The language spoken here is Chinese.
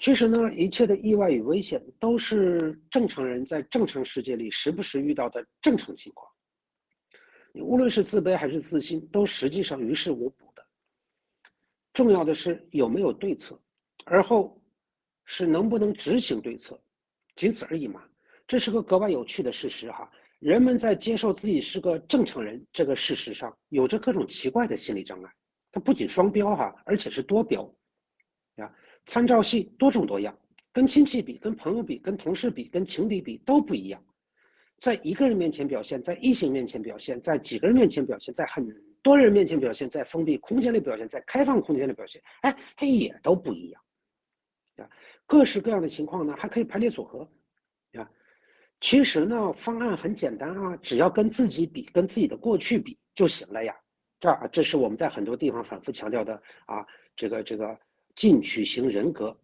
其实呢，一切的意外与危险都是正常人在正常世界里时不时遇到的正常情况。你无论是自卑还是自信，都实际上于事无补的。重要的是有没有对策，而后是能不能执行对策，仅此而已嘛。这是个格外有趣的事实哈。人们在接受自己是个正常人这个事实上，有着各种奇怪的心理障碍。它不仅双标哈，而且是多标呀。参照系多种多样，跟亲戚比、跟朋友比、跟同事比、跟情敌比都不一样。在一个人面前表现，在异性面前表现，在几个人面前表现，在很多人面前表现，在封闭空间里表现，在开放空间里表现，哎，它也都不一样。各式各样的情况呢，还可以排列组合。其实呢，方案很简单啊，只要跟自己比，跟自己的过去比就行了呀。这是我们在很多地方反复强调的啊，这个进取型人格